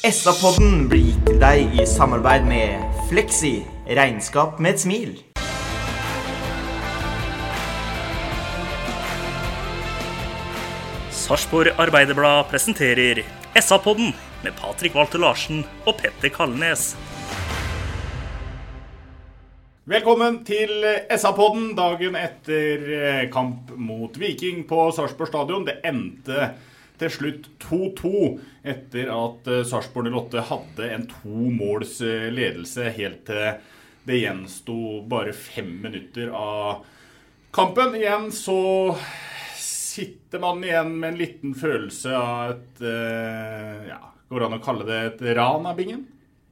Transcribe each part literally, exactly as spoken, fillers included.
S A-podden blir gitt til deg i samarbeid med Flexi, regnskap med et smil. Sarpsborg Arbeiderblad presenterer S A-podden med Patrick Walter Larsen og Petter Kalnes. Velkommen til S A-podden dagen etter kamp mot Viking på Sarpsborg stadion. Det endte til slutt to to etter at Sarpsborg null åtte hadde en to måls ledelse helt til det gjenstod bare fem minutter av kampen. Igjen så sitter man igjen med en liten følelse av et, ja, går det an å kalle det et ran av bingen?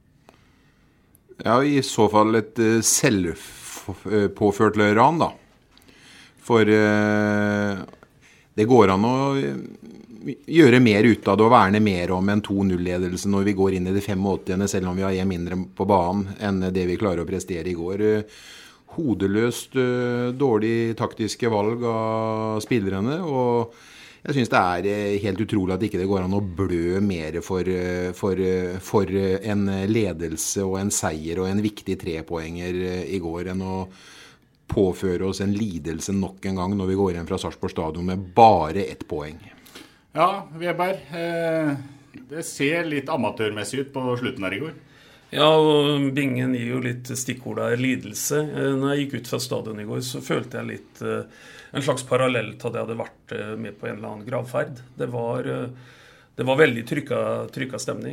Ja, i så fall et uh, selvpåført ran da. For uh, det går an å gjøre mer ut av det og verne mer om en to null-ledelse når vi går inn i det åttifemte, selv om vi har en mindre på banen enn det vi klarer å prestere i går. Uh, hodeløst, uh, dårlig taktiske valg av spillerne, og jeg synes det er helt utrolig at ikke det går an å blø mer for, for, for en ledelse og en seier og en viktig trepoenger i går enn å påføre oss en lidelse nok en gang når vi går inn fra Sarpsborg stadion med bare ett poeng. Ja, Weber, eh, det ser litt amatørmessig ut på slutten her i går. Ja, og bingen gir jo litt stikkord av lidelse. Når jeg gikk ut fra stadion i går, så følte jeg litt en slags parallell til at jeg hadde vært med på en eller annen gravferd. Det var, det var veldig trykka, trykka stemning.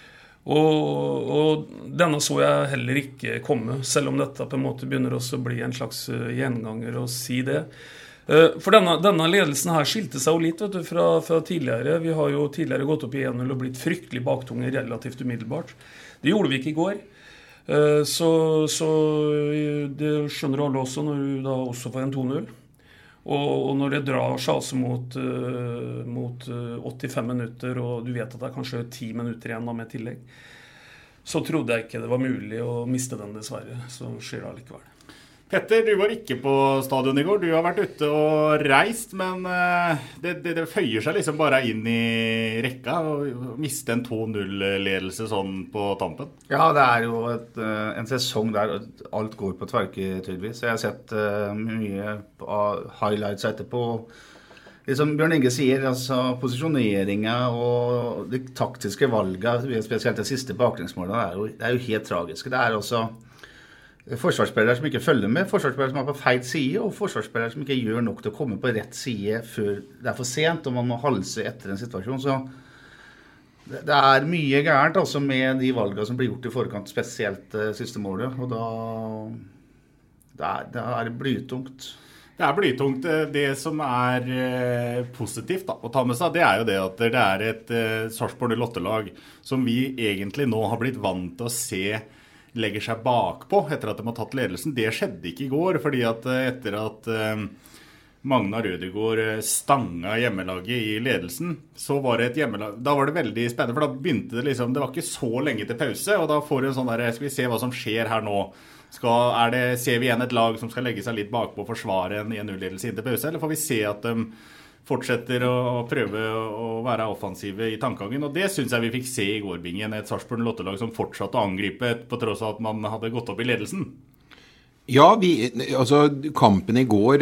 Og, og denne så jeg heller ikke komme, selv om dette på en måte begynner også å bli en slags gjenganger å si det. For denne, denne ledelsen her skilte seg jo litt vet du, fra, fra tidligere. Vi har jo tidligere gått opp i en null og blitt fryktelig baktunge relativt umiddelbart. Det gjorde vi ikke i går. Så, så det skjønner alle også når du da også får en to null. Og, og når det drar sjase mot, uh, mot uh, åttifem minutter, og du vet at det er kanskje ti minutter igjen da med tillegg, så trodde jeg ikke det var mulig å miste den dessverre. Så skjer det allikevel. Petter, du var ikke på stadion i går. Du har vært ute og reist, men uh, det, det, det føyer seg liksom bare inn i rekka og miste en to null-ledelse sånn på tampen. Ja, det er jo et, uh, en sesong der alt går på tverke tydeligvis. Jeg har sett uh, mye av highlights etterpå. Det som Bjørn Inge sier, altså posisjoneringen og de taktiske valgene, spesielt det siste baklengsmålet, det er jo, det er jo helt tragiske. Det er også forsvarsspillere som ikke følger med, forsvarsspillere som er på feil side, og forsvarsspillere som ikke gjør nok til å komme på rett side før det er for sent, og man må halse etter en situasjon. Så det er mye gærent altså, med de valgene som blir gjort i forkant, spesielt uh, siste målet, og da det er, det er blytungt. Det er blytungt. Det som er eh, positivt da, å ta med seg, det er jo det at det er et eh, Sarpsborg null åtte-lag som vi egentlig nå har blitt vant til å se legger seg bakpå etter at de har tatt ledelsen. Det skjedde ikke i går, fordi at etter at uh, Magnar Rødegård stanga hjemmelaget i ledelsen, så var det et hjemmelag, da var det veldig spennende, for da begynte det liksom, det var ikke så lenge til pause, og da får du en sånn der, skal vi se hva som skjer her nå? Skal, er det, ser vi igjen et lag som skal legge seg litt bakpå og forsvare en en null-ledelse inn til pause, eller får vi se at de fortsetter å prøve å være offensive i tankegangen, og det synes jeg vi fikk se i gårbingen, et Sarpsborg null åtte-lag som fortsatte å angripe på tross av at man hadde gått opp i ledelsen. Ja, vi, altså kampen i går,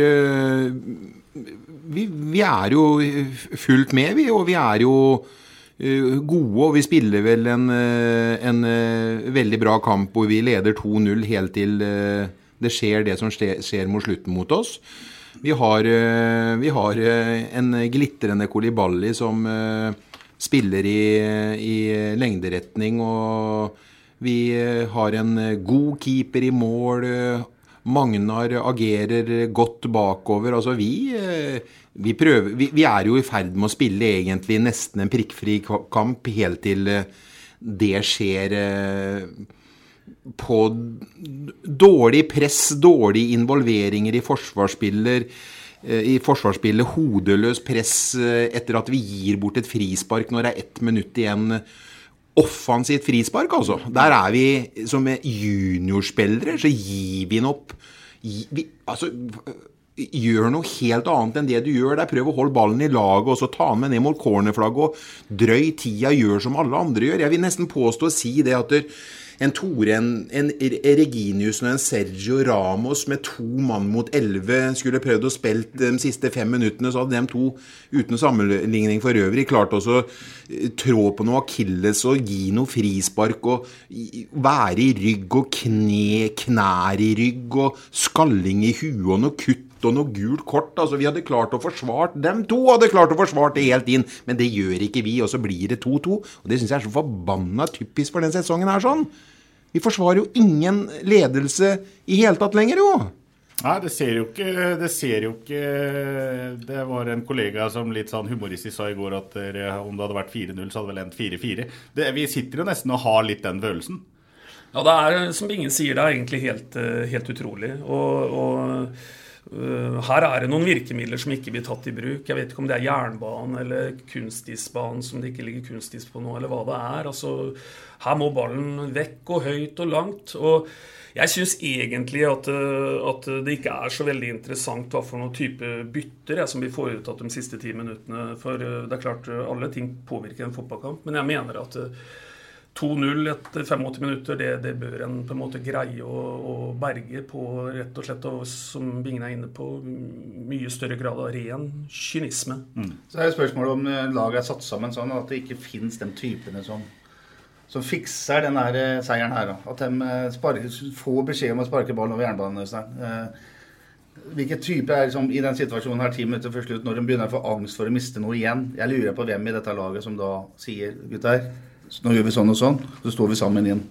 vi, vi er jo fullt med, vi, og vi er jo gode, og vi spiller vel en, en veldig bra kamp, hvor vi leder to null helt til det skjer det som skjer mot slutten mot oss. Vi har, vi har en glittrende Koulibaly som spiller i, i lengderetning, og vi har en god keeper i mål. Magnar agerer godt bakover. Altså vi, vi, prøver, vi, vi er jo i ferd med å spille egentlig nesten en prikkfri kamp helt til det skjer på dårlig press, dårlig involveringer i forsvarsspiller, i forsvarsspillet, hodeløs press etter at vi gir bort et frispark når det er ett minutt igjen. Offensivt frispark, altså. Der er vi som juniorspillere, så gir vi den opp. Vi, altså, gjør noe helt annet enn det du gjør der. Prøv å holde ballen i laget, og så ta med ned mot cornerflagget, og drøy tida gjør som alle andre gjør. Jeg vil nesten påstå å si det at en Tore, en, en Reginius og en Sergio Ramos med to mann mot elleve skulle prøvd å spille de siste fem minuttene, så hadde de to, uten sammenligning for øvrig, klart også trå på noe Achilles og gi noe frispark og være i rygg og kne, knær i rygg og skalling i huet og noe kutt og noe gult kort. Altså, vi hadde klart å forsvart dem to, hadde klart å forsvart det helt inn, men det gjør ikke vi, og så blir det to to, og det synes jeg er så forbannet typisk for den sesongen her sånn. Vi forsvarer jo ingen ledelse i hele tatt lenger, jo. Nei, det ser jo ikke, det ser jo ikke, det var en kollega som litt sånn humoristisk sa i går at det, om det hadde vært fire null, så hadde det vel endt fire fire. Det, vi sitter jo nesten og har litt den følelsen. Ja, det er, som ingen sier, det er egentlig helt, helt utrolig, og, og Uh, her er det noen virkemidler som ikke blir tatt i bruk. Jeg vet ikke om det er jernbanen eller kunstisbanen som det ikke ligger kunstis på nå, eller hva det er. Altså, her må ballen vekk og høyt og langt. Og jeg synes egentlig at, at det ikke er så veldig interessant hva for noen type bytter jeg, som blir foretatt de siste ti minuttene. For det er klart, alle ting påvirker en fotballkamp, men jeg mener at to null etter åttifem minutter, det, det bør en på en måte greie å, å berge på rett og slett, og som Bingen er inne på, mye større grad av ren kynisme. Mm. Så er det spørsmålet om laget er satt sammen sånn at det ikke finnes de typene som, som fikser den her seieren her. Da. At de sparker, får beskjed om å sparke ballen over jernbanen. Hvilke type er liksom, i den situasjonen her ti minutter før slutt, når de begynner å få angst for å miste noe igjen? Jeg lurer på hvem i dette laget som da sier, gutter, nå gjør vi sånn og sånn, så står vi sammen igjen.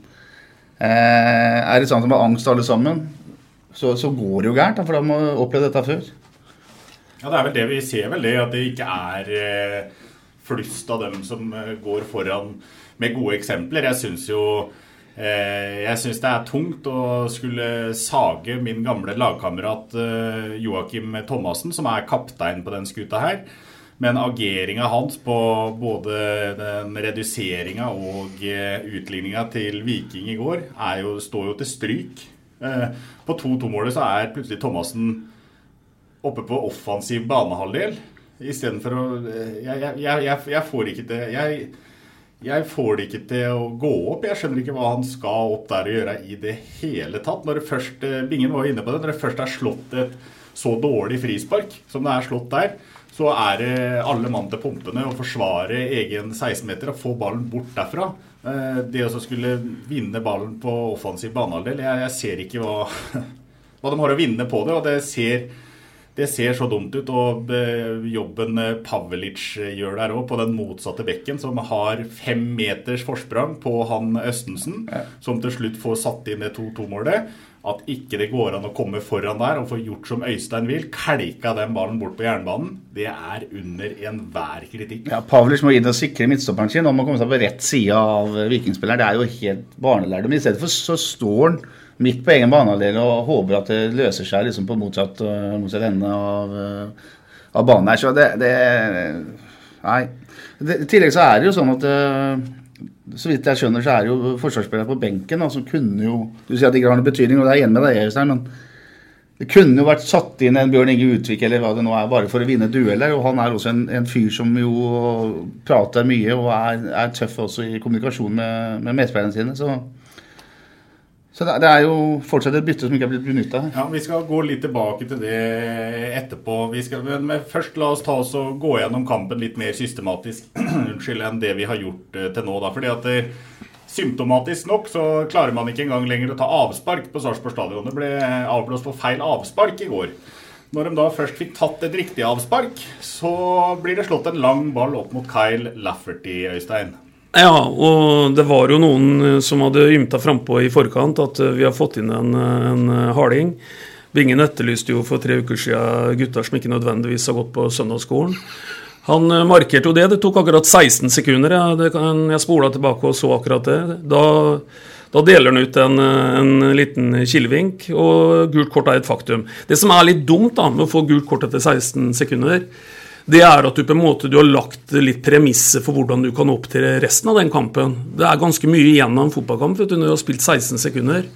Eh, er det sånn at de har angst alle sammen, så, så går det jo gærent, for de har opplevd dette før. Ja, det er vel det vi ser vel det, at det ikke er eh, flust av dem som eh, går foran med gode eksempler. Jeg synes jo eh, jeg synes det er tungt å skulle sage min gamle lagkamerat eh, Joakim Thomassen, som er kaptein på den skuta her. Men ageringen hans på både den reduseringen og utligningen til Viking i går er jo, står jo til stryk. På to to målet så er plutselig Thomassen oppe på offensiv banehalvdel. I stedet for å... Jeg, jeg, jeg, jeg, får ikke til, jeg, jeg får det ikke til å gå opp. Jeg skjønner ikke hva han skal opp der og gjøre i det hele tatt. Når det først, Bingen var inne på det, når det først er slått et så dårlig frispark som det er slått der, så er det alle mann til pumpene å forsvare egen seksten meter og få ballen bort derfra. Det å skulle vinne ballen på offensiv banehalvdel, jeg, jeg ser ikke hva, hva de har å vinne på det, og det ser, det ser så dumt ut. Og jobben Pavelic gjør der også, på den motsatte bekken, som har fem meters forsprang på han Østensen, som til slutt får satt inn det to to målet. At ikke det går an å komme foran der og få gjort som Øystein vil, kalka den ballen bort på jernbanen, det er under enhver kritikk. Ja, Pavlic må inn og sikre midtstopperen sin, og må komme seg på rett side av vikingspilleren. Det er jo helt barnelærdom. Men i stedet for så står han midt på egen banehalvdel og håper at det løser seg liksom på motsatt, motsatt ende av, av banen her. Så det, det nei. Det, i tillegg så er det jo sånn at så vidt jeg skjønner så er jo forsvarsspillere på benken da, som kunne jo, du sier at det ikke har noen betydning, og det er igjen med deg, Øystein, men det kunne jo vært satt inn en Bjørn Inge Utvik eller hva det nå er, bare for å vinne dueller, og han er også en, en fyr som jo prater mye og er, er tøff også i kommunikasjon med, med medspillerne sine, så Så det, det er jo fortsatt et bytte som ikke har blitt benyttet. Ja, vi skal gå litt tilbake til det etterpå. Vi skal, men først la oss ta oss og gå gjennom kampen litt mer systematisk unnskyld, enn det vi har gjort uh, til nå. Da. Fordi at det, symptomatisk nok så klarer man ikke engang lenger å ta avspark på Sarpsborg stadion. Det ble avblåst på feil avspark i går. Når de da først fikk tatt et riktig avspark, så blir det slått en lang ball opp mot Kyle Lafferty, Øystein. Ja, og det var jo noen som hadde ymta frempå i forkant at vi har fått inn en, en harding. Bingen etterlyste jo for tre uker siden gutter som ikke nødvendigvis har gått på søndagsskolen. Han markerte jo det, det tok akkurat seksten sekunder, ja. Det kan, jeg spolet tilbake og så akkurat det. Da, da deler han ut en, en liten kilevink, og gult kort er et faktum. Det som er litt dumt da, med å få gult kort etter seksten sekunder, det er at du på en måte du har lagt litt premisser for hvordan du kan opptre resten av den kampen. Det er ganske mye igjen av en fotballkamp, vet du, når du har spilt seksten sekunder.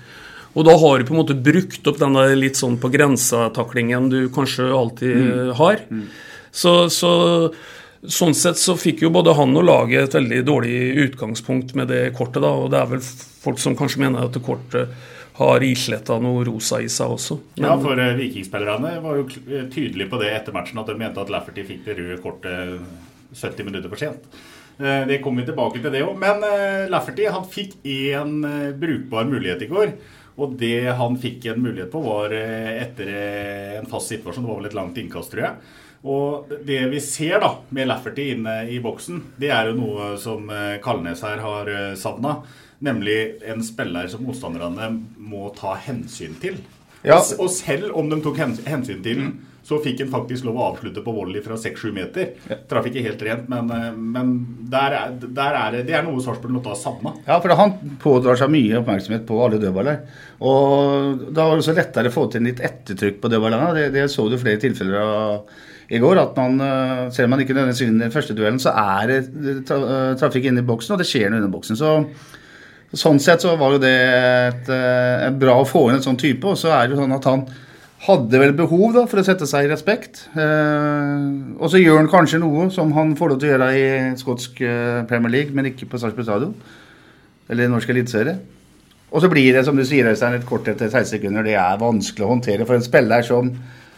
Og da har du på en måte brukt opp den der litt sånn på grensetaklingen du kanskje alltid mm. har. Mm. Så, så sånn sett så fikk jo både han og laget et veldig dårlig utgangspunkt med det kortet da, og det er vel folk som kanskje mener at det kortet har islettet noe rosa i seg også. Men... Ja, for uh, vikingspillerne var jo tydelige på det etter matchen, at de mente at Lafferty fikk det røde kortet sytti minutter for sent. Uh, det kommer vi tilbake til det også, men uh, Lafferty han fikk en uh, brukbar mulighet i går, og det han fikk en mulighet på var uh, etter uh, en fast situasjon, det var vel et langt innkast, tror jeg. Og det vi ser da med Lafferty inne i boksen, det er jo noe som uh, Kalnes her har uh, savnet, nemlig en spiller som motstanderne må ta hensyn til. Ja. Og, og selv om de tok hens, hensyn til den, mm. så fikk han faktisk lov å avslutte på volley fra seks sju meter. Ja. Traff ikke helt rent, men, men der er, der er det, det er noe Sarpsborg måtte ha savnet. Ja, for han pådrar seg mye oppmerksomhet på alle dødballer. Og da var det også lettere å få til litt ettertrykk på dødballerne. Det, det så du flere tilfeller av i går, at man, selv om man ikke nødvendigvis vinner første duellen, så er det tra, trafikk inne i boksen, og det skjer noe inne i boksen. Så sånn sett så var jo det et, et bra å få inn en sånn type, og så er det jo sånn at han hadde vel behov da, for å sette seg i respekt. Eh, og så gjør han kanskje noe som han får lov til å gjøre i skotsk Premier League, men ikke på Sarpsborg Stadion, eller i norsk elitserie. Og så blir det, som du sier, Øystein, et kort etter seksten sekunder. Det er vanskelig å håndtere for en spiller som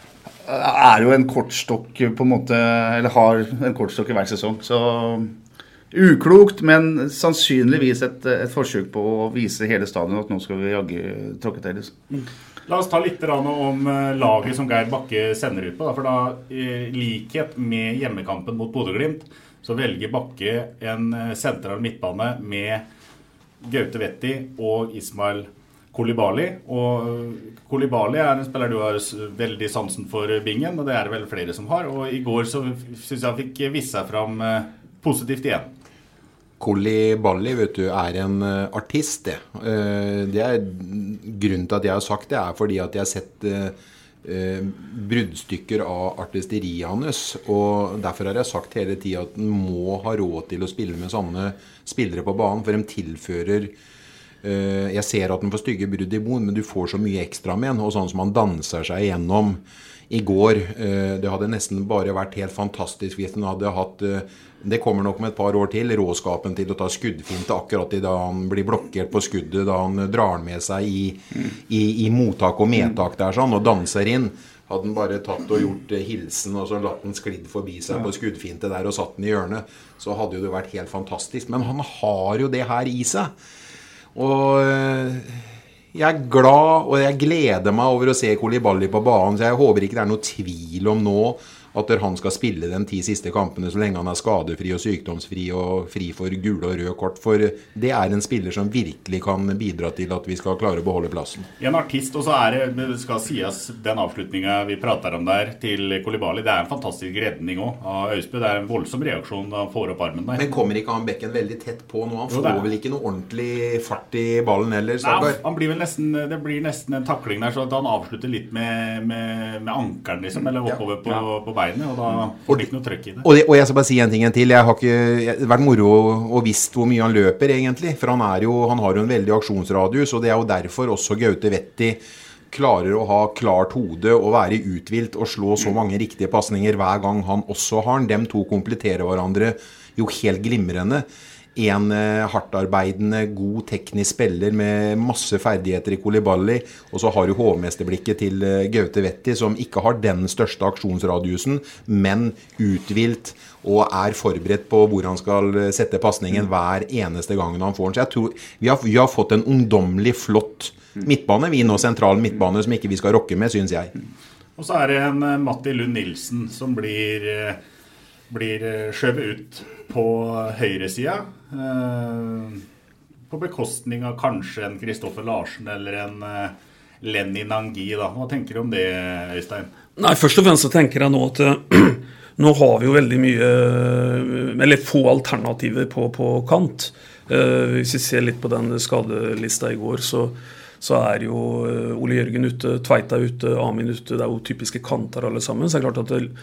er jo en kortstokk på en måte, eller har en kortstokk i hver sesong. Så uklokt, men sannsynligvis et, et forsøk på å vise hele stadion at nå skal vi jagge tråkket deres. Mm. La oss ta litt om laget som Geir Bakke sender ut på, for da i likhet med hjemmekampen mot Bodø/Glimt, så velger Bakke en sentral midtbane med Gaute Vetti og Ismail Koulibaly. Og Koulibaly er en spiller du har veldig sansen for, Bingen, og det er det vel flere som har. Og i går så synes jeg han fikk vise seg fram positivt igjen. Koulibaly, vet du, er en artist, det. Det er grunnen til at jeg har sagt det, er fordi at jeg har sett uh, bruddstykker av artisteriet hans, og derfor har jeg sagt hele tiden at den må ha råd til å spille med sånne spillere på banen, for de tilfører uh, jeg ser at den får stygge brudd i bon, men du får så mye ekstra med den, og sånn som han danser seg igjennom i går. Uh, det hadde nesten bare vært helt fantastisk hvis den hadde hatt uh, det kommer nok om et par år til, råskapen til å ta skuddfinte akkurat i da han blir blokkert på skuddet, da han drar med seg i, i, i mottak og medtak der sånn, og danser inn. Hadde han bare tatt og gjort hilsen og så latt den sklidd forbi seg på skuddfinte der og satt den i hjørnet, så hadde jo det vært helt fantastisk. Men han har jo det her i seg. Og jeg er glad, og jeg gleder meg over å se Koulibaly på banen, så jeg håper ikke det er noe tvil om nå at han skal spille de ti siste kampene så lenge han er skadefri og sykdomsfri og fri for gule og røde kort, for det er en spiller som virkelig kan bidra til at vi skal klare å beholde plassen. En artist, og så er det, det skal sies, den avslutningen vi prater om der til Koulibaly, det er en fantastisk redning også av Øysbø, det er en voldsom reaksjon da han får opp armen der. Men kommer ikke han bekken veldig tett på nå? Han får jo, vel ikke noe ordentlig fart i ballen heller, Nei, han blir vel nesten, det blir nesten en takling der, så at han avslutter litt med, med, med ankeren liksom, eller oppover på, ja. på beina, og da får det ikke noe trøkk i det. Og, det. og jeg skal bare si en ting en til. Jeg har ikke jeg, det har vært moro og visst hvor mye han løper egentlig, for han, er jo, han har jo en veldig aksjonsradius, og det er jo derfor også Gaute Vetti klarer å ha klart hode og være utvilt og slå så mange riktige passninger hver gang han også har den. Dem to kompletterer hverandre jo helt glimrende. En eh, hardtarbeidende, god teknisk spiller med masse ferdigheter i Koulibaly, og så har du hovmesterblikket til eh, Gaute Vetti, som ikke har den største aksjonsradiusen, men utvilt og er forberedt på hvor han skal sette passningen hver eneste gang han får den. Så jeg tror vi har, vi har fått en ungdommelig flott midtbane, vi nå sentral midtbane, som ikke vi skal rokke med, synes jeg. Og så er det en uh, Matti Lund Nilsen som blir, uh, blir uh, skjøvet ut på høyre siden, uh, på bekostning av kanskje en Kristoffer Larsen eller en uh, Lenny Nangi da. Hva tenker du om det, Øystein? Nei, først og fremst så tenker jeg nå at uh, nå har vi jo veldig mye, eller få alternativer på, på kant. Uh, hvis vi ser litt på den skadelista i går, så, så er jo uh, Ole Jørgen ute, Tveita ute, Amin ute, det er jo typiske kanter alle sammen, så det er klart at det,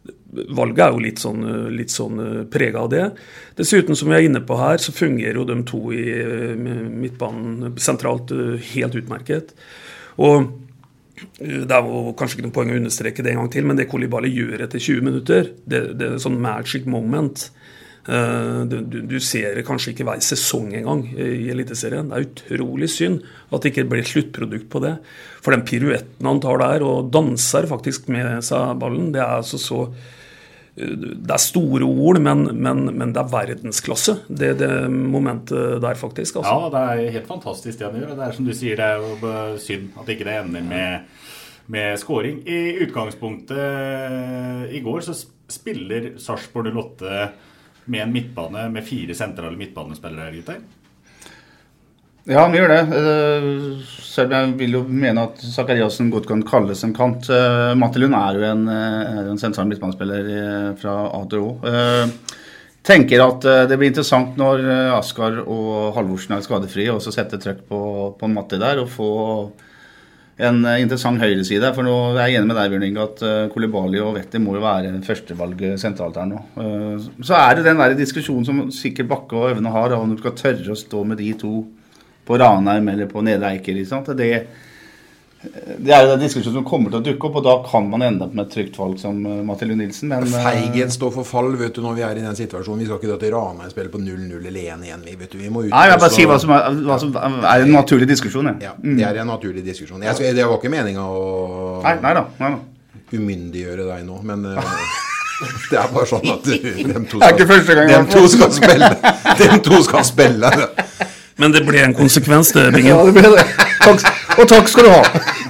valget er jo litt sånn, litt sånn preget av det. Dessuten, som vi er inne på her, så fungerer jo de to i midtbanen sentralt helt utmerket. Og det er jo kanskje ikke noen poeng å understreke det en gang til, men det Koulibaly gjør etter tjue minutter, det, det er sånn magic moment. Du, du, du ser det kanskje ikke hver sesong en gang i Eliteserien. Det er utrolig synd at det ikke blir sluttprodukt på det. For den piruetten han tar der og danser faktisk med seg ballen, det er altså så det er store ord, men, men, men det er verdensklasse, det, det momentet der faktisk. Altså. Ja, det er helt fantastisk det han gjør. Det er som du sier, det er jo synd at ikke det ender med, med scoring. I utgangspunktet i går så spiller Sarpsborg null åtte med en midtbane, med fire sentrale midtbanespillere her, gutter. Ja, han gjør det. Selv jeg vil jo mene at Zakariasen godt kan kalles en kant. Matti Lund er jo en, en sentral midtbanespiller fra A til Å. Tenker at det blir interessant når Askar og Halvorsen er skadefri, og så sette trøkk på, på Matti der, og få en interessant høyreside. For nå er jeg enig med deg, Bjørn Inge, at Koulibaly og Vetti må jo være førstevalget sentralt her nå. Så er det den der diskusjonen som sikkert Bakke og Øvne har, om du skal tørre å stå med de to på Ranheim eller på Nedre Eiker, liksom. Det, det er jo den diskusjonen som kommer til å dukke opp, og da kan man ende opp med et trygt valg som Matti Lund Nilsen. Men Feigen står for fall, vet du, når vi er i den situasjonen. Vi skal ikke da til Ranheim spille på null null eller én én, vet du. Vi må ut. Nei, jeg bare si hva som er, hva som er en naturlig diskusjon. Ja, ja det er en naturlig diskusjon. Jeg, det var ikke meningen å nei, nei da, nei da. umyndiggjøre deg nå, men det er bare sånn at dem to skal, dem to skal spille. Dem to skal spille. Men det ble en konsekvens, det, Bingen. Ja, det ble det. Takk, og takk skal du ha.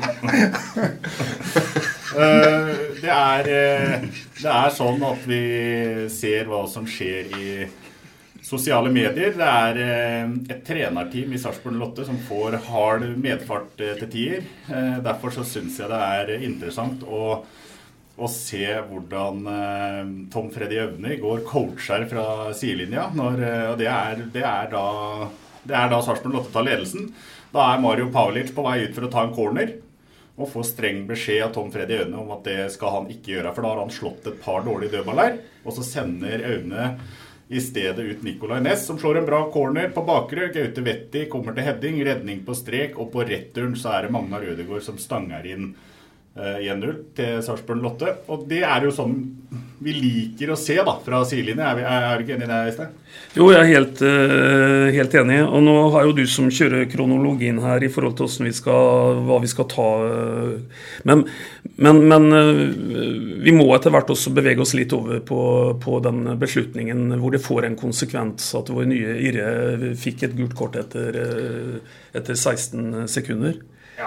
uh, det, er, det er sånn at vi ser hva som skjer i sosiale medier. Det er et trenerteam i Sarpsborg null åtte som får hard medfart til tider. Uh, derfor så synes jeg det er interessant å å se hvordan uh, Tom Freddy Øvne i går coacher fra sidelinja. Når, uh, og det er, det er da Det er da Sarpsborg null åtte tar ledelsen. Da er Mario Pavlic på vei ut for å ta en corner, og får streng beskjed av Tom Freddy Øvne om at det skal han ikke gjøre, for da har han slått et par dårlige dødballer, og så sender Øvne i stedet ut Nikolai Næss, som slår en bra corner på bakre. Gaute Vetti kommer til heading, redning på strek, og på returen så er det Magnar Ødegaard som stanger inn uh, én null til Sarpsborg null åtte. Og det er jo sånn vi liker å se da, fra sidelinjen. Er, er, er du ikke enig i det, Øystein? Jo, jeg er helt, uh, helt enig. Og nå har jo du som kjører kronologien her i forhold til hvordan vi skal, hva vi skal ta. Uh, men men, men uh, vi må etter hvert også bevege oss litt over på, på den beslutningen hvor det får en konsekvens at vår nye Irre fikk et gult kort etter, uh, etter seksten sekunder. Ja.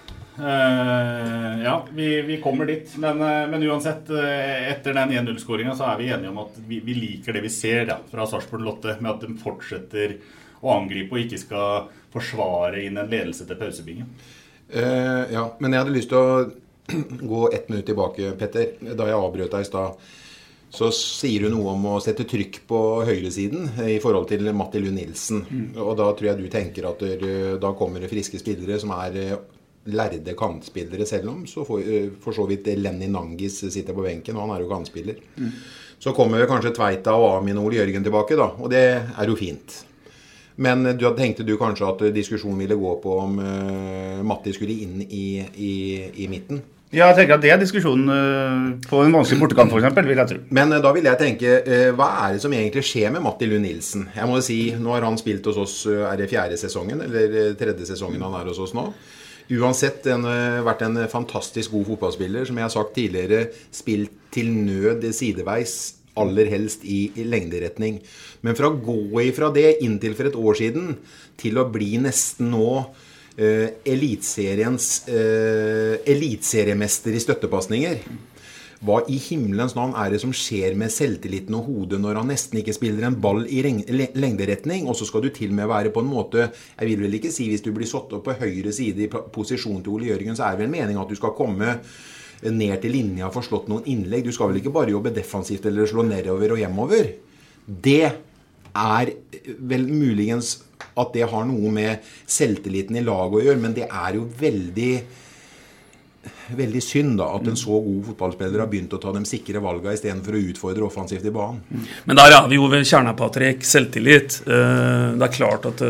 Uh, ja, vi, vi kommer dit, men, uh, men uansett, uh, etter den én null-skåringen så er vi enige om at vi, vi liker det vi ser da, fra Sarpsborg null åtte, med at de fortsetter å angripe og ikke skal forsvare inn en ledelse til pausebingen. Uh, ja, men jeg hadde lyst til å gå ett minutt tilbake, Petter. Da jeg avbrøt deg i stad, så sier du noe om å sette trykk på høyresiden i forhold til Matti Lund Nilsen. Mm. Og da tror jeg du tenker at der, da kommer det friske spillere som er lærde kantspillere, selv om så for, for så vidt Lenny Nangis sitter på benken, og han er jo kantspiller. Mm. Så kommer kanskje Tveita og Amin og Ole Jørgen tilbake da, og det er jo fint. Men du tenkte du kanskje at diskusjonen ville gå på om uh, Matti skulle inn i, i, i midten? Ja, jeg tenker at det er diskusjonen uh, på en vanskelig bortekamp for eksempel, vil jeg tro. Men uh, da vil jeg tenke, uh, hva er det som egentlig skjer med Matti Lund Nilsen? Jeg må si, nå har han spilt hos oss, uh, er det fjerde sesongen, eller tredje sesongen han er hos oss nå? Uansett, han har uh, vært en fantastisk god fotballspiller, som jeg har sagt tidligere, spilt til nød sideveis, aller helst i, i lengderetning. Men fra å gå ifra det inntil for et år siden, til å bli nesten nå uh, elitseriens uh, elitseriemester i støttepasninger, hva i himmelens navn er det som skjer med selvtilliten og hodet når han nesten ikke spiller en ball i lengderetning, og så skal du til med være på en måte, jeg vil vel ikke si hvis du blir satt opp på høyre side i posisjon til Ole Jørgen, så er det vel meningen at du skal komme ned til linja og få slått noen innlegg. Du skal vel ikke bare jobbe defensivt eller slå nedover og hjemover. Det er vel muligens at det har noe med selvtilliten i laget å gjøre, men det er jo veldig veldig synd da, at en så god fotballspiller har begynt å ta de sikre valgene I stedet for å utfordre offensivt I banen. Men der er vi jo ved kjerna, Patrick, selvtillit. Det er klart at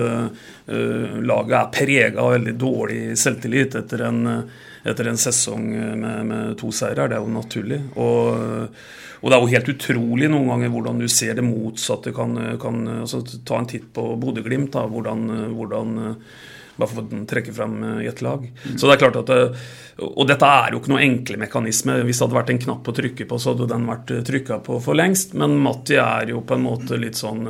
laget er preget av veldig dårlig selvtillit etter en, etter en sesong med, med to seirer. Det er jo naturlig. Og, og det er jo helt utrolig noen ganger hvordan du ser det motsatte. Kan, kan altså, ta en titt på Bodø Glimt, da, hvordan, hvordan bare for å trekke frem I et lag. Mm. Så det er klart at det, og dette er jo ikke noe enkle mekanisme. Hvis det hadde vært en knapp å trykke på, så hadde den vært trykket på for lengst. Men Matti er jo på en måte litt sånn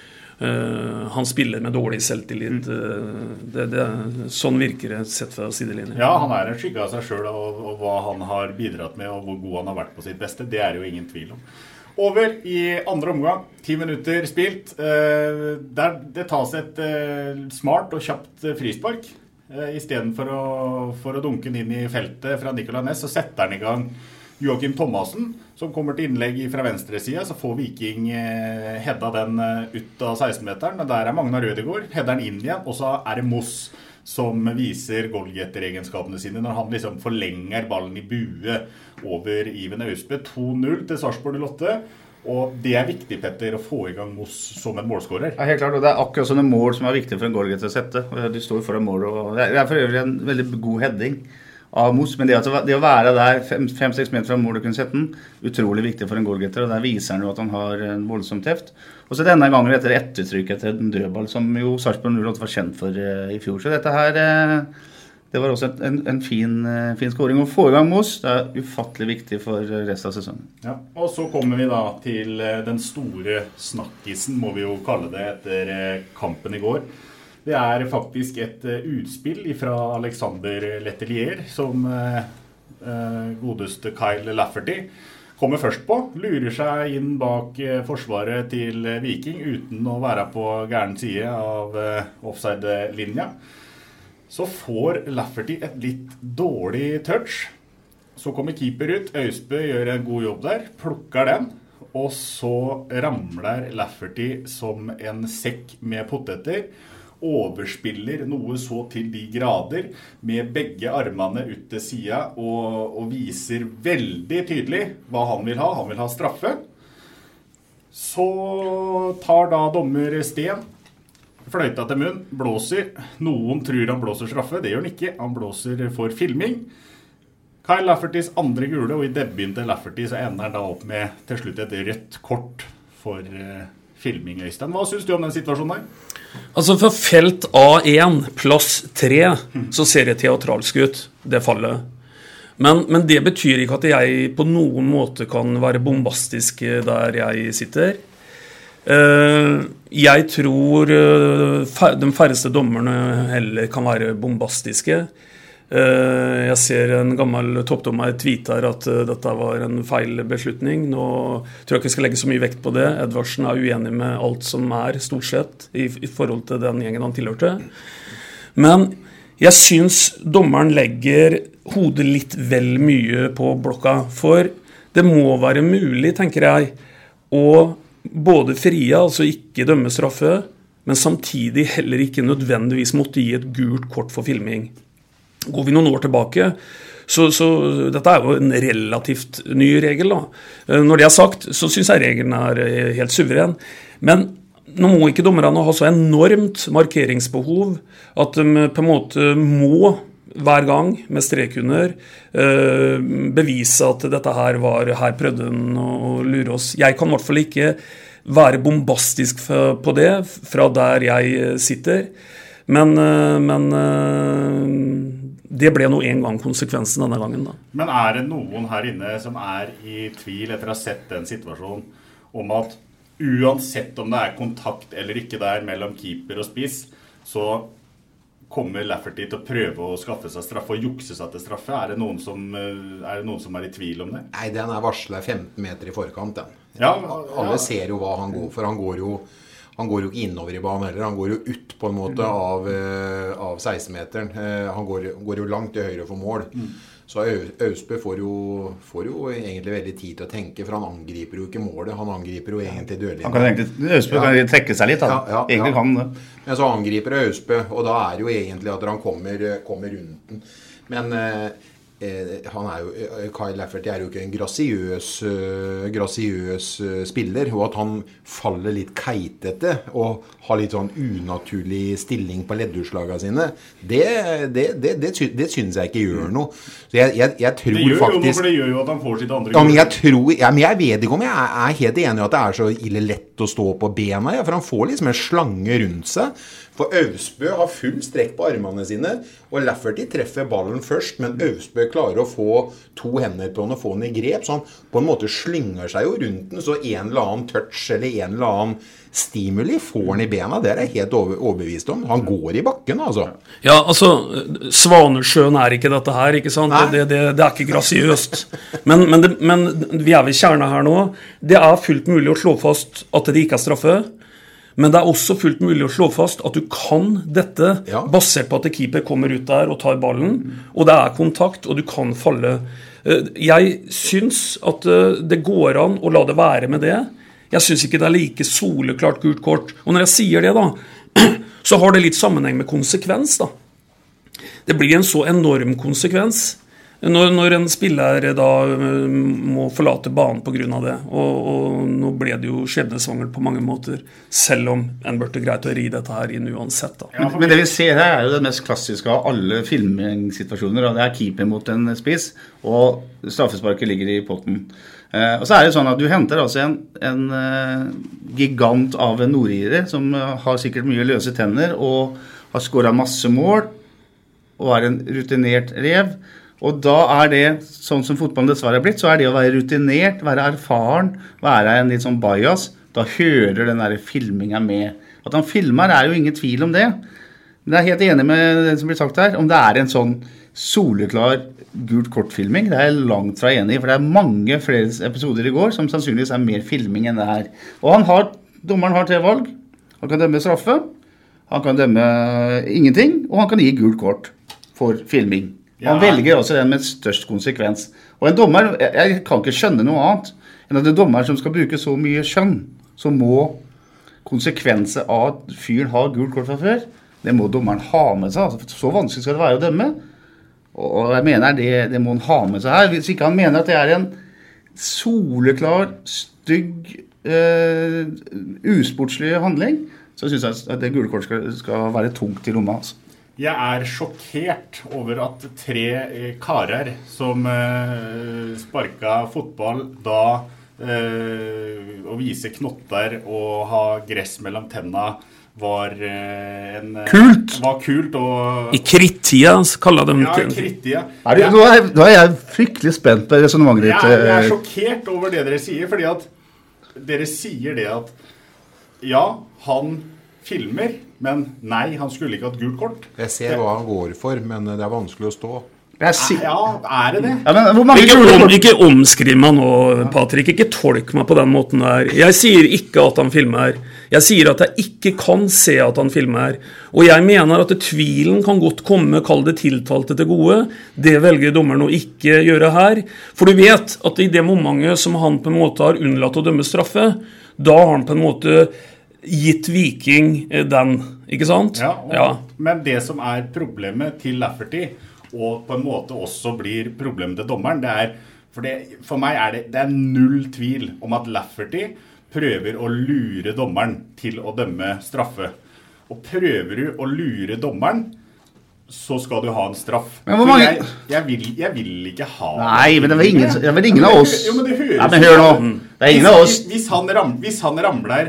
uh, han spiller med dårlig selvtillit. Mm. Det, det, sånn virker det sett fra sidelinjen. Ja, han er en skygge av seg selv, og, og hva han har bidratt med, og hvor god han har vært på sitt beste, det er jo ingen tvil om. Over I andre omgang, ti minutter spilt. Eh, der det tas et eh, smart og kjapt eh, frispark. Eh, I stedet for å, for å dunke den inn I feltet fra Nicolai Næss, så setter han I gang Joakim Thomassen, som kommer til innlegg fra venstre siden. Så får Viking eh, hedda den eh, ut av seksten-meteren. Der er Magnar Rødegård, hedder den inn igjen, og så er det Moss som viser goalgetter-egenskapene sine når han liksom forlenger ballen I bue over Iven Austbø. to null til Sarpsborg null åtte, og det er viktig, Petter, å få I gang Moss som en målskårer. Ja, helt klart, og det er akkurat sånne mål som er viktig for en goalgetter å sette. De står for en mål, og det er for øvrig en veldig god heading av Moss, men det, at det å være der fem seks meter fra mål og kunne sette den, utrolig viktig for en goalgetter, og der viser han jo at han har en voldsom teft. Og så denne gangen etter ettertrykk etter en dødball, som jo Sarpsborg null åtte var kjent for uh, I fjor. Så dette her, uh, det var også en, en fin, uh, fin scoring. Å få I gang Moss, det er ufattelig viktig for resten av sesongen. Ja, og så kommer vi da til uh, den store snakkisen, må vi jo kalle det, etter uh, kampen I går. Det er faktisk et uh, utspill fra Alexander Letelier, som uh, uh, godeste Kyle Lafferty kommer først på, lurer seg inn bak uh, forsvaret til uh, Viking uten å være på gæren side av uh, offside-linja. Så får Lafferty et litt dårlig touch. Så kommer keeper ut, Øysbø gjør en god jobb der, plukker den, og så ramler Lafferty som en sekk med poteter, overspiller noe så til de grader med begge armene ut til siden og, og viser veldig tydelig hva han vil ha. Han vil ha straffe. Så tar da dommer Sten fløyta til munn, blåser. Noen tror han blåser straffe, det gjør han ikke. Han blåser for filming. Kyle Laffertys andre gule, og I debuten til Lafferty så ender han da opp med til slutt et rødt kort for uh, filming, Øystein. Hva synes du om den situasjonen der? Altså for felt A én, plass tre, så ser det teatralsk ut, det fallet. Men, men det betyr ikke at jeg på noen måte kan være bombastisk der jeg sitter. Uh, jeg tror uh, de færreste dommerne heller kan være bombastiske. Uh, jeg ser en gammel toppdommer tweeter at uh, dette var en feil beslutning. Nå tror jeg ikke jeg skal legge så mye vekt på det. Edvardsen er uenig med alt som er, stort sett, i, i forhold til den gjengen han tilhørte. Men jeg synes dommeren legger hodet litt vel mye på blokka, for det må være mulig, tenker jeg, å både frie, altså ikke dømme straffe, men samtidig heller ikke nødvendigvis måtte gi et gult kort for filming. Går vi noen år tilbake, så, så dette er jo en relativt ny regel da. Når det er sagt, så synes jeg regelen er helt suveren. Men nå må ikke dommerne ha så enormt markeringsbehov at de på en måte må hver gang med strekunder bevise at dette her var, her prøvde den å lure oss. Jeg kan I hvert fall ikke være bombastisk på det fra der jeg sitter, men, men det ble nå en gang konsekvensen denne gangen da. Men er det noen her inne som er I tvil etter å ha sett den situasjonen om at uansett om det er kontakt eller ikke der mellom keeper og spiss, så kommer Lafferty til å prøve å skaffe seg straffe og jukse seg til straffe? Er det noen som er, det noen som er I tvil om det? Nei, den er varslet femten meter I forkant, den. Ja, Alle ja. ser jo hva han går for. Han går jo Han går jo ikke innover I banen heller, han går jo ut på en måte av, av seksten-meteren. Han går, går jo langt til høyre for mål. Mm. Så Øysbø får jo, får jo egentlig veldig tid til å tenke, for han angriper jo ikke målet, han angriper jo egentlig dødlinjen. Han kan egentlig, Øysbø kan ja. trekke seg litt, han. Ja, ja, egentlig ja. kan det. Men så angriper Øysbø, og da er det jo egentlig at han kommer, kommer rundt den. Men eh, eh, han er jo, Kyle Lafferty er jo ikke en grasiøs, uh, grasiøs uh, spiller, og at han faller litt keitete og har litt sånn unaturlig stilling på leddutslagene sine, det, det, det, det, sy det synes jeg ikke gjør noe. Så jeg, jeg, jeg tror det gjør faktisk... jo noe, for det gjør jo at han får sitt andre... Ja, men jeg tror... Ja, men jeg vet ikke om jeg er, er helt enig i at det er så ille lett å stå på bena, ja, for han får liksom en slange rundt seg. For Øvsbø har full strekk på armene sine, og Lafferty treffer ballen først, men Øvsbø klarer å få to hender på han og få den i grep, så han på en måte slynger seg jo rundt den, så en eller annen touch eller en eller annen stimuli får han i bena, det er jeg helt over, overbevist om. Han går i bakken, altså. Ja, altså, Svanesjøen er ikke dette her, ikke sant? Det, det, det er ikke grasiøst. Men, men, det, men vi er ved kjerna her nå. Det er fullt mulig å slå fast at det ikke er straffe, men det er også fullt mulig å slå fast at du kan dette ja. basert på at keeper kommer ut der og tar ballen, og det er kontakt, og du kan falle. Jeg synes at det går an å la det være med det. Jeg synes ikke det er like soleklart gult kort. Og når jeg sier det da, så har det litt sammenheng med konsekvens da. Det blir en så enorm konsekvens når, når en spiller da må forlate banen på grunn av det. Og, og nå ble det jo skjebnesvangert på mange måter, selv om en burde greit å ri dette her inn uansett da. Men, men det vi ser her er jo det mest klassiske av alle filmingssituasjoner, og det er keeper mot en spiss, og straffesparket ligger i potten. Uh, og så er det sånn at du henter altså en, en uh, gigant av en nordire som uh, har sikkert mye løse tenner og har skåret masse mål og er en rutinert rev, og da er det, sånn som fotballen dessverre er blitt, så er det å være rutinert, være erfaren, være en litt sånn bias, da hører den der filmingen med. At han filmer er jo ingen tvil om det, men jeg er helt enig med det som blir sagt her, om det er en sånn soleklar gult kortfilming, det er jeg langt fra enig i, for det er mange flere episoder i går som sannsynligvis er mer filming enn det her. Og han har, dommeren har tre valg. Han kan dømme straffe, han kan dømme ingenting, og han kan gi gult kort for filming. Ja. Han velger også den med størst konsekvens. Og en dommer, jeg, jeg kan ikke skjønne noe annet, enn at en dommer som skal bruke så mye skjønn, så må konsekvenser av at fyren har gult kort fra før, det må dommeren ha med seg. Altså, så vanskelig skal det være å dømme. Og jeg mener det, det må han ha med seg her. Hvis ikke han mener at det er en soleklar, stygg, uh, usportslig handling, så synes jeg at det gule kort skal, skal være tungt i lomma. Altså. Jeg er sjokkert over at tre karer som uh, sparket fotball da uh, å vise knotter og ha gress mellom tennene var uh, en kult. Var kult og I krittida kaller de ja, i krittida. Er det, nå, er, nå er jeg fryktelig spent på resonemanget ditt. Jeg, jeg er sjokkert over det dere sier, fordi at dere sier det at ja, han filmer, men nei, han skulle ikke hatt gult kort. Jeg ser hva han går for, men det er vanskelig å stå. Si ja, er det det? Ja, men hvor mange ikke, om, ikke omskriv meg nå, Patrick, ikke tolk meg på den måten der. Jeg sier ikke at han filmer. Jeg sier at jeg ikke kan se at han filmer. Og jeg mener at tvilen kan godt komme, kall det tiltalte til gode. Det velger dommeren å ikke gjøre her. For du vet at i det momentet som han på en måte har unnlatt å dømme straffe, da har han på en måte gitt Viking den, ikke sant? Ja, og, ja. Men det som er problemet til Lafferty, og på en måte også blir problemet til dommeren, det er, for, det, for meg er det, det er null tvil om at Lafferty prøver å lure dommeren til å dømme straffe. Og prøver du å lure dommeren, så skal du ha en straff. Men hvor mange... jeg, jeg, vil, jeg vil ikke ha... Nei, men det var ingen, det var ingen av oss. Jo, men det høres... Ja, men hør nå. Det er ingen av oss. Hvis, hvis, han, ram, hvis han ramler...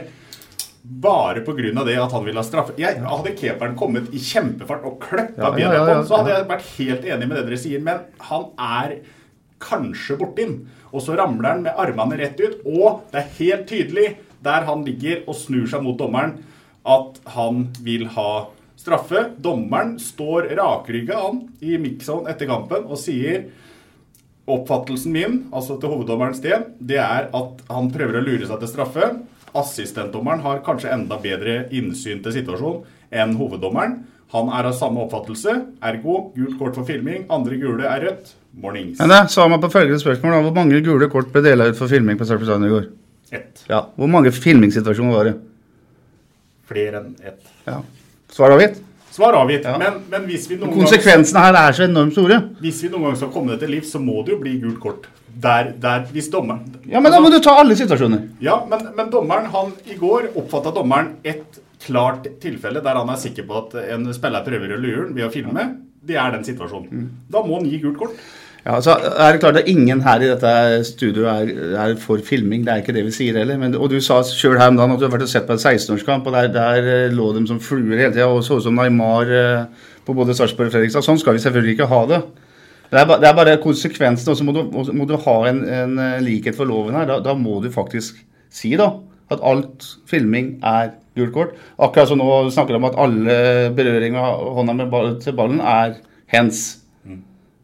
bare på grunn av det at han vil ha straffe. Jeg hadde keeperen kommet i kjempefart og kløppet ja, ja, ja, ja, så hadde jeg vært helt enig med det dere sier, men han er kanskje bortinn, og så ramler han med armene rett ut, og det er helt tydelig der han ligger og snur seg mot dommeren at han vil ha straffe. Dommeren står rakrygget an i mixzone etter kampen og sier oppfattelsen min, altså til hoveddommerens sted, det er at han prøver å lure seg til straffe. Assistentdommeren har kanskje enda bedre innsyn til situasjonen enn hoveddommeren. Han er av samme oppfattelse, ergo gult kort for filming, andre gule er rødt, mornings. Men det, sa meg på følgende spørsmål da, hvor mange gule kort ble delet ut for filming på Sarpsborg i går? Ett. Ja, hvor mange filmingssituasjoner var det? Flere enn ett. Ja. Svar David? Svar avgitt. Ja. Men, men hvis vi noen Konsekvensene her er så enormt store. Hvis vi noen gang skal komme det til liv, så må det jo bli gult kort. Der, der, hvis dommeren... Ja, men da må du ta alle situasjoner. Ja, men, men dommeren, han i går oppfattet dommeren et klart tilfelle der han er sikker på at en spiller prøver å lure ved å filme. Det er den situasjonen. Da må han gi gult kort. Ja, så er det klart at ingen her i dette studioet er, er for filming, det er ikke det vi sier heller. Men, og du sa selv her om dagen at du har vært og sett på en seksten-årskamp, og der, der lå de som fluer hele tiden, og så som Neymar på både Sarpsborg og Fredrikstad. Sånn skal vi selvfølgelig ikke ha det. Det er, ba, det er bare konsekvensen, og så må du, må du ha en, en likhet for loven her. Da, da må du faktisk si da, at alt filming er gult kort. Akkurat som nå snakker de om at alle berøringer av hånda med ball, til ballen er hands. Mm.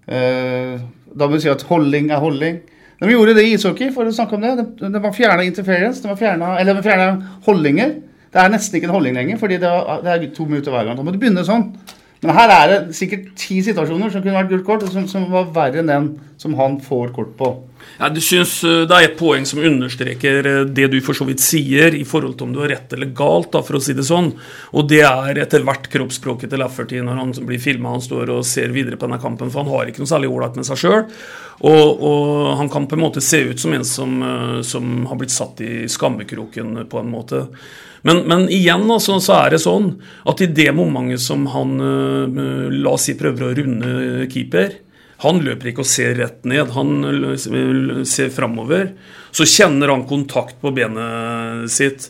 Uh, da må du si at holding er holding. De gjorde det i ishockey, for å snakke om det. De, de var fjernet interference, de var fjernet, eller de var fjernet holdninger. Det er nesten ikke en holdning lenger, fordi det er, det er to minutter hver gang. Da må du begynne sånn. Men her er det sikkert ti situasjoner som kunne vært gult kort, som, som var verre enn den som han får kort på. Ja, du synes det er et poeng som understreker det du for så vidt sier i forhold til om du har rett eller galt, da, for å si det sånn. Og det er etter hvert kroppsspråket til Lafferty når han blir filmet, han står og ser videre på denne kampen, for han har ikke noe særlig ordlagt med seg selv. Og, og han kan på en måte se ut som en som, som har blitt satt i skammekroken på en måte. Men, men igjen altså, så er det sånn at i det momentet som han, uh, la oss si, prøver å runde keeper, han løper ikke og ser rett ned, han ser fremover, så kjenner han kontakt på benet sitt,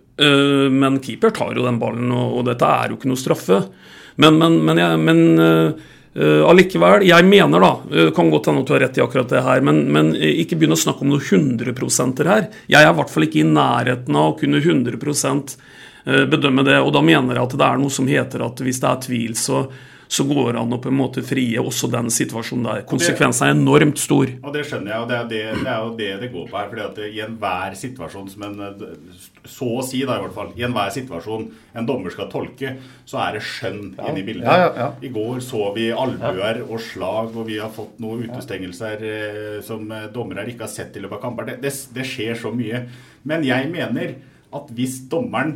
uh, men keeper tar jo den ballen, og, og dette er jo ikke noe straffe. Men, men, men, jeg, men uh, Uh, allikevel, jeg mener da, uh, kan godt hende at du har rett i akkurat det her, men, men ikke begynne å snakke om noe hundre prosenter her. Jeg er i hvert fall ikke i nærheten av å kunne hundre prosent uh, bedømme det, og da mener jeg at det er noe som heter at hvis det er tvil, så, så går han å på en måte frie også den situasjonen der. Konsekvensen er enormt stor. Og det skjønner jeg, og det er, det, det er jo det det går på her, fordi at det, i enhver situasjon, som en, så å si da i hvert fall, i enhver situasjon en dommer skal tolke, så er det skjønn ja. Inne i bildet. Ja, ja, ja. I går så vi albuer og slag, og vi har fått noen utestengelser eh, som dommere ikke har sett i løpet av kamper. Det, det, det skjer så mye. Men jeg mener at hvis dommeren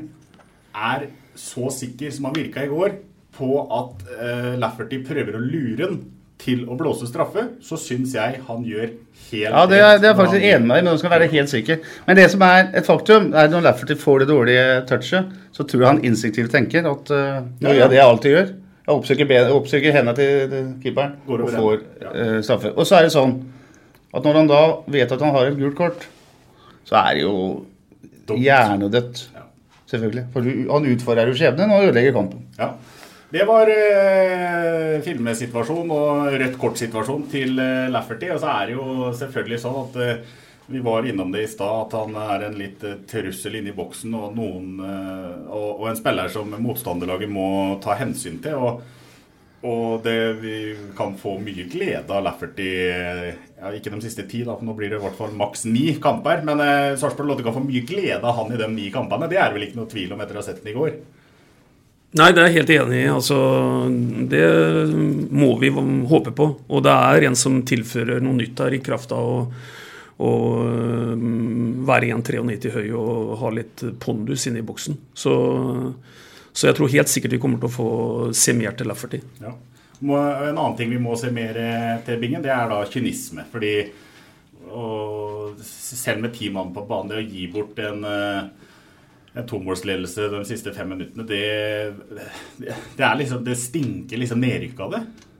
er så sikker som han virket i går, på at uh, Lafferty prøver å lure den til å blåse straffe, så synes jeg han gjør helt... Ja, det er, det er faktisk enig med deg, men han skal være helt sikker. Men det som er et faktum, er når Lafferty får det dårlige touchet, så tror jeg han instinktivt tenker at uh, nå gjør jeg det jeg alltid gjør. Jeg oppsøker, ben, oppsøker hendene til, til keeperen og får uh, straffe. Og så er det sånn at når han da vet at han har et gult kort, så er det jo hjernedødt, selvfølgelig. For han utfordrer jo skjebnen og ødelegger kampen. Ja. Det var eh, filmesituasjon og rødt kortsituasjon til eh, Lafferty, og så er det jo selvfølgelig sånn at eh, vi var innom det i stad, at han er en litt eh, trussel inne i boksen, og, noen, eh, og, og en spiller som motstanderlaget må ta hensyn til, og, og det, vi kan få mye glede av Lafferty, ja, ikke de siste ti da, for nå blir det i hvert fall maks ni kamper, men eh, Sarpsborg Lotte kan få mye glede av han i de ni kampene, det er vel ikke noe tvil om etter å ha sett den i går. Nei, det er jeg helt enig i. Altså, det må vi håpe på. Og det er en som tilfører noe nytt her i kraft av å, å være en nittito høy og ha litt pondus inne i boksen. Så, så jeg tror helt sikkert vi kommer til å få se mer til Lafferty. Ja. En annen ting vi må se mer til Bingen, det er da kynisme. Fordi og selv med ti mann på banen, det å gi bort en... en tomålsledelse de siste fem minuttene, det, det, det er liksom, det stinker liksom nedrykk av det.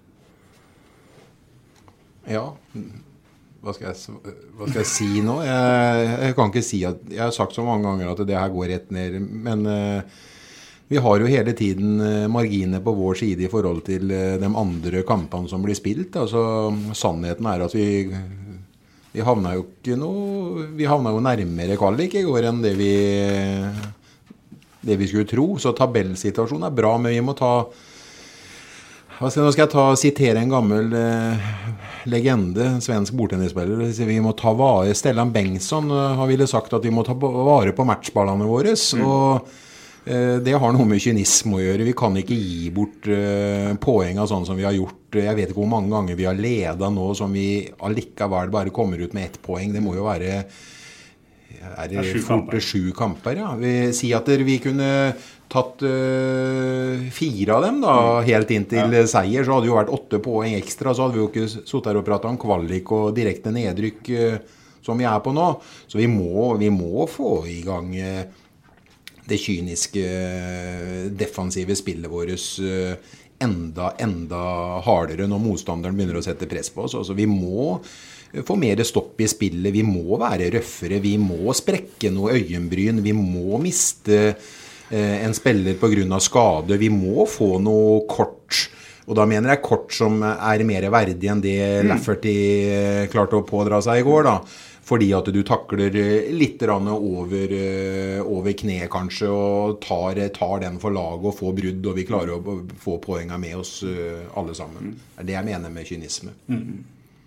Ja, hva skal jeg, hva skal jeg si nå? Jeg, jeg kan ikke si at, jeg har sagt så mange ganger at det her går rett ned, men uh, vi har jo hele tiden marginer på vår side i forhold til uh, de andre kampene som blir spilt. Altså, sannheten er at vi... Vi havna jo ikke noe, vi havna jo nærmere kvalik i går enn det vi, det vi skulle tro. Så tabellsituasjonen er bra, men vi må ta, hva skal, nå skal jeg ta, sitere en gammel eh, legende, en svensk bordtennisspiller. Vi må ta vare, Stellan Bengtsson har ville sagt at vi må ta vare på matchballene våre, mm. og eh, det har noe med kynisme å gjøre. Vi kan ikke gi bort eh, poenger sånn som vi har gjort. Jeg vet ikke hvor mange ganger vi har ledet nå som vi allikevel bare kommer ut med ett poeng. Det må jo være er det sju fort kamper. sju kamper, ja. Vi sier at vi kunne tatt uh, fire av dem da, helt inn til ja. seier, så hadde det jo vært åtte poeng ekstra, så hadde vi jo ikke suttet her og pratet om kvalik og direkte nedrykk uh, som vi er på nå. Så vi må, vi må få i gang uh, det kyniske uh, defensive spillet vårt uh, enda, enda hardere når motstanderen begynner å sette press på oss. Altså, vi må få mer stopp i spillet, vi må være røffere, vi må sprekke noe øyenbryn, vi må miste eh, en spiller på grunn av skade, vi må få noe kort, og da mener jeg kort som er mer verdig enn det mm. Lafferty klarte å pådra seg i går da, fordi at du takler litt over, over kne kanskje, og tar, tar den for laget og får brudd, og vi klarer å få poengene med oss alle sammen. Det er det jeg mener med kynisme. Mm.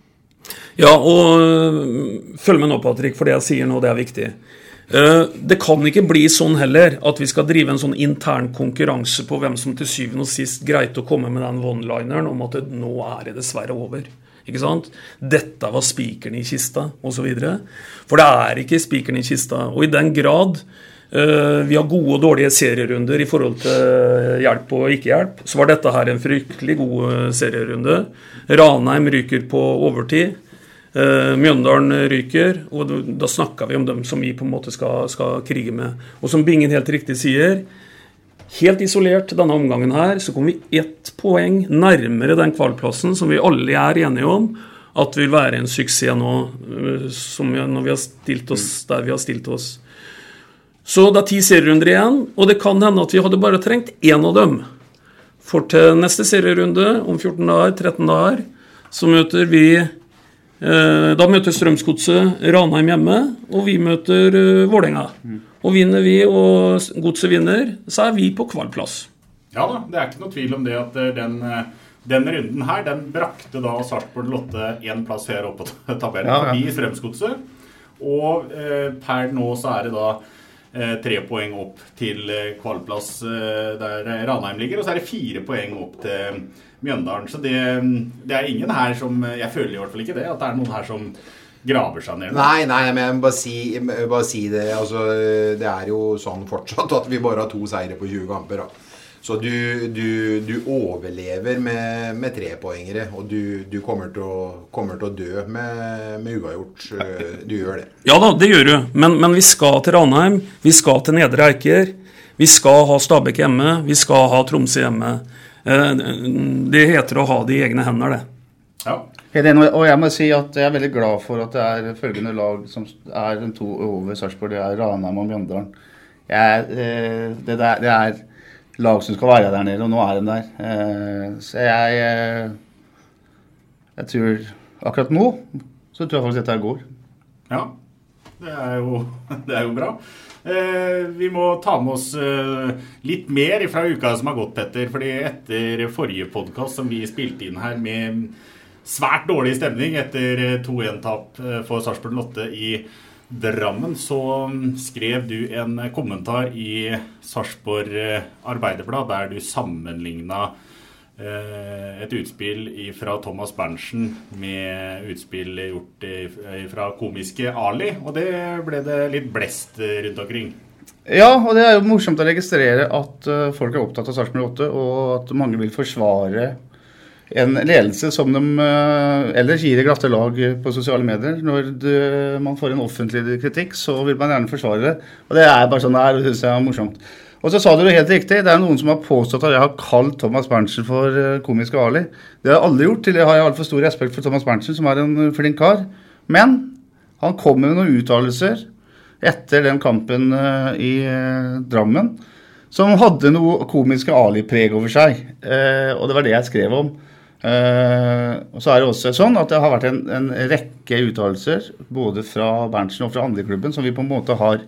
Ja, og følg med nå, Patrick, for det jeg sier nå, det er viktig. Det kan ikke bli sånn heller at vi skal drive en sånn intern konkurranse på hvem som til syvende og sist greit å komme med den one-lineren om at det, nå er det dessverre over. Ikke sant? Dette var spikeren i kista, og så videre. For det er ikke spikeren i kista. Og i den grad uh, vi har gode og dårlige serierunder i forhold til hjelp og ikke-hjelp, så var dette her en fryktelig god serierunde. Ranheim ryker på overtid. Uh, Mjøndalen ryker, og da snakker vi om dem som vi på en måte skal, skal krige med. Og som Bingen helt riktig sier, helt isolert denne omgangen her, så kommer vi ett poeng nærmere den kvalplassen som vi alle er enige om, at vil være en suksess nå, som vi, når vi har stilt oss der vi har stilt oss. Så det er ti serierunder igjen, og det kan hende at vi hadde bare trengt en av dem. For til neste serierunde, om fjorten dager, tretten dager, så møter vi eh, da møter Strømsgodset Ranheim hjemme, og vi møter eh, Vålerenga. Mm. Og vinner vi, og Godset vinner, så er vi på kvalplass. Ja da, det er ikke noe tvil om det at den, den runden her, den brakte da Sarpsborg Lotte en plass her oppe på tabellen, ja, ja. forbi Strømsgodset. Og eh, per nå så er det da eh, tre poeng opp til kvalplass eh, der Ranheim ligger, og så er det fire poeng opp til Mjøndalen. Så det, det er ingen her som, jeg føler i hvert fall ikke det, at det er noen her som graver seg ned. Nei, nei, men jeg må bare si, bare si det, altså, det er jo sånn fortsatt at vi bare har to seire på tjue kamper da. Så du, du, du overlever med, med tre poengere, og du, du kommer, til å, kommer til å dø med, med uavgjort. Du gjør det. Ja da, det gjør du, men, men vi skal til Ranheim, vi skal til Nedre Eiker, vi skal ha Stabæk hjemme, vi skal ha Tromsø hjemme. Det heter å ha det i egne hender, det. Ja. Og jeg må si at jeg er veldig glad for at det er følgende lag som er den to over Sarpsborg, det er Ranheim og Mjøndalen. Jeg, det, der, det er lag som skal være der nede, og nå er de der. Så jeg, jeg tror akkurat nå, så tror jeg faktisk dette går. Ja, det er jo, det er jo bra. Vi må ta med oss litt mer fra uka som har gått, Petter, fordi etter forrige podcast som vi spilte inn her med svært dårlig stemning etter to en-tap for Sarpsborg Lotte i Drammen, så skrev du en kommentar i Sarpsborg Arbeiderblad der du sammenlignet et utspill fra Thomas Berntsen med utspill gjort fra komiske Ali, og det ble det litt blest rundt omkring. Ja, og det er jo morsomt å registrere at folk er opptatt av Sarpsborg Lotte, og at mange vil forsvare en ledelse som de uh, ellers gir i glatte lag på sosiale medier. Når du, man får en offentlig kritikk, så vil man gjerne forsvare det. Og det er bare sånn det er, og det synes jeg er morsomt. Og så sa du det helt riktig, det er noen som har påstått at jeg har kalt Thomas Berntsen for uh, komiske Ali. Det har jeg aldri gjort, til jeg har alt for stor respekt for Thomas Berntsen, som er en flink kar. Men han kom med noen uttalelser etter den kampen uh, i uh, Drammen, som hadde noe komiske Ali-preg over seg. Uh, og det var det jeg skrev om. Uh, og så er det også sånn at det har vært en, en rekke uttalelser både fra Berntsen og fra andre klubben som vi på en måte har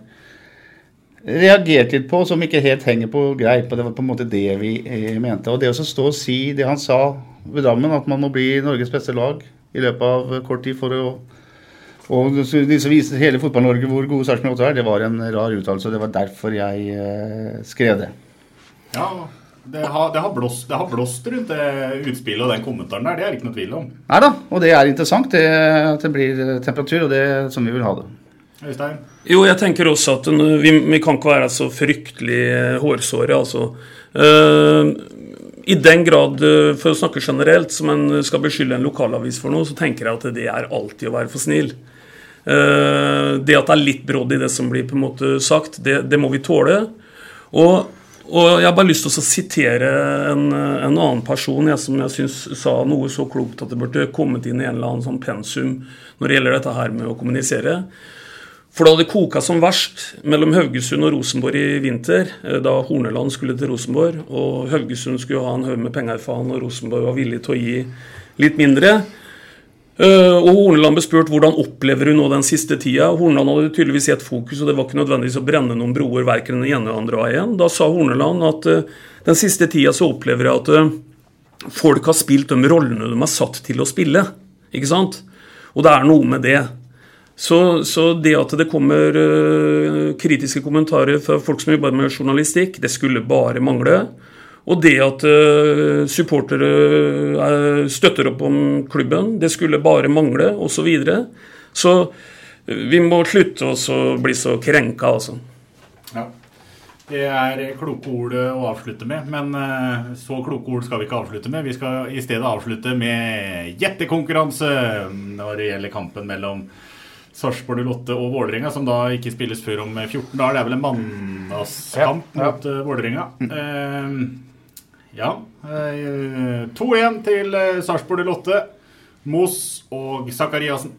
reagert litt på, som ikke helt henger på greip, og det var på en måte det vi eh, mente. Og det å stå og si det han sa ved Drammen, at man må bli Norges beste lag i løpet av kort tid for å og disse viser hele fotball-Norge hvor gode Sarpsborg Lotte er, det var en rar uttalelse, og det var derfor jeg eh, skrev det. Ja, Det har, det, har blåst, det har blåst rundt det utspillet og den kommentaren der, det er ikke noe tvil om. Neida, og det er interessant det, at det blir temperatur, og det er som vi vil ha det. Øystein? Jo, jeg tenker også at vi, vi kan ikke være så fryktelig hårsåre, altså. Uh, I den grad, for å snakke generelt, som en skal beskylde en lokalavis for noe, så tenker jeg at det er alltid å være for snill. Uh, det at det er litt brodd i det som blir på en måte sagt, det, det må vi tåle. Og, og jeg har bare lyst til å sitere en, en annen person, jeg, som jeg synes sa noe så klokt at det burde kommet inn i en eller annen sånn pensum når det gjelder dette her med å kommunisere. For da det koket som verst mellom Haugesund og Rosenborg i vinter, da Horneland skulle til Rosenborg, og Haugesund skulle ha en haug med penger for han, og Rosenborg var villig til å gi litt mindre. Og Horneland ble spurt hvordan opplever hun nå den siste tida. Horneland hadde tydeligvis et fokus, og det var ikke nødvendigvis å brenne noen broer, hverken den ene eller andre veien. Da sa Horneland at den siste tida så opplever jeg at folk har spilt de rollene de er satt til å spille. Ikke sant? Og det er noe med det. Så, så det at det kommer uh, kritiske kommentarer fra folk som jobber med journalistikk, det skulle bare mangle. Og det at uh, supportere uh, støtter opp om klubben, det skulle bare mangle, og så videre. Så uh, vi må slutte oss å bli så krenka, altså. Ja, det er kloke ord å avslutte med, men uh, så kloke ord skal vi ikke avslutte med. Vi skal i stedet avslutte med jettekonkurranse når det gjelder kampen mellom Sarpsborg null åtte og Vålerenga, som da ikke spilles før om fjorten dager. Det er vel en mandagskamp ja, ja. mot uh, Vålerenga. Uh, ja, uh, to igjen til uh, Sarpsborg null åtte. Mos og Zakariasen.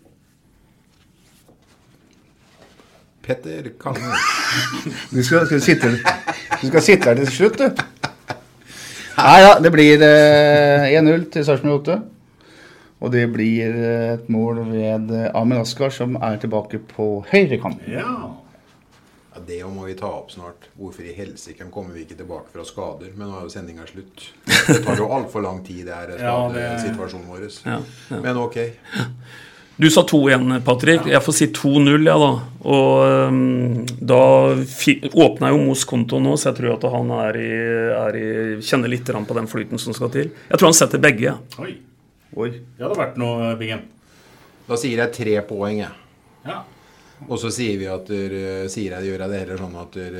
Petter Kange. Du skal, skal, sitte, du skal sitte her til slutt, du. Nei, ja, det blir uh, en null til Sarpsborg null åtte. Og det blir et mål ved Amin Askar, som er tilbake på høyre kant. Ja. Ja, det må vi ta opp snart. Hvorfor i helsike kommer vi ikke tilbake fra skader? Men nå er jo sendingen slutt. Det tar jo alt for lang tid, det er ja, det... situasjonen vår. Ja, ja. Men ok. Du sa to igjen, Patrick. Jeg får si to null, ja da. Og um, da åpner jo Mos konto nå, så jeg tror at han er i, er i, kjenner litt på den flyten som skal til. Jeg tror han setter begge, ja. Oi. Oi, det hadde vært noe, Bingen. Da sier jeg tre poeng, ja. Ja. Og så sier vi at der, sier jeg det gjør jeg det heller sånn at der,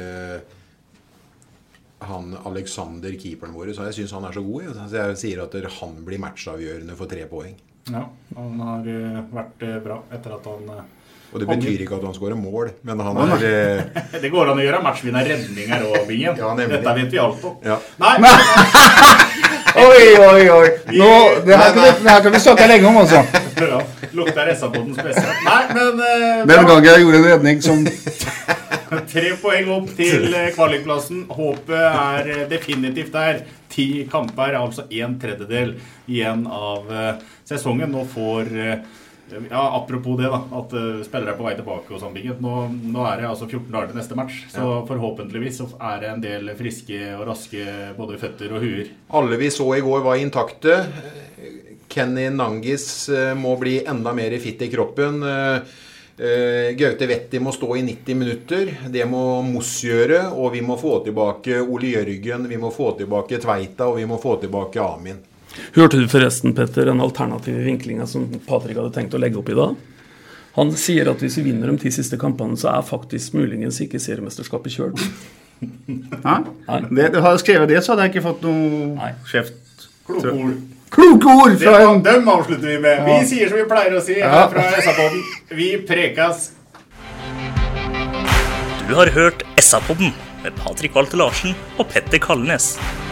han Alexander, keeperen vår, så jeg synes han er så god, ja. Så jeg sier at der, han blir matchavgjørende for tre poeng. Ja, han har uh, vært uh, bra etter at han... Uh, og det betyr ikke at han skårer mål, men han er... Uh, det går an å gjøre matchvinner redninger og Bingen. Ja, nemlig. Dette vet vi alt om. Ja. Nei! Oi, oi, oi. Nå, det, her kan vi, det her kan vi snakke lenge om, altså. Ja, lukter S A-podden spesielt. Nei, men... Uh, Den gang jeg gjorde en redning som... Tre poeng opp til kvalikplassen. Håpet er definitivt der. Ti kamper, altså en tredjedel igjen av uh, sesongen. Nå får... Uh, ja, apropos det da, at uh, spillere er på vei tilbake og sånn, Bingen. Nå, nå er det altså fjorten dager til neste match, så ja. Forhåpentligvis så er det en del friske og raske både føtter og huer. Alle vi så i går var intakte. Kenny Nangis uh, må bli enda mer fit i kroppen. Uh, uh, Gaute Vetti må stå i nitti minutter. Det må Mos gjøre, og vi må få tilbake Ole Jørgen, vi må få tilbake Tveita, og vi må få tilbake Amin. Hørte du forresten, Petter, en alternativ vinkling som Patrick hadde tenkt å legge opp i dag? Han sier at hvis vi vinner de ti siste kampene, så er faktisk muligens ikke seriemesterskapet kjørt. Hæ? Nei. Det, du har skrevet det, så hadde jeg ikke fått noe kjeft. Kloke ord. Kloke ord! Fra det, dem avslutter vi med. Vi sier som vi pleier å si her fra S A-podden. Vi prekas. Du har hørt S A-podden med Patrick Walter Larsen og Petter Kalnes.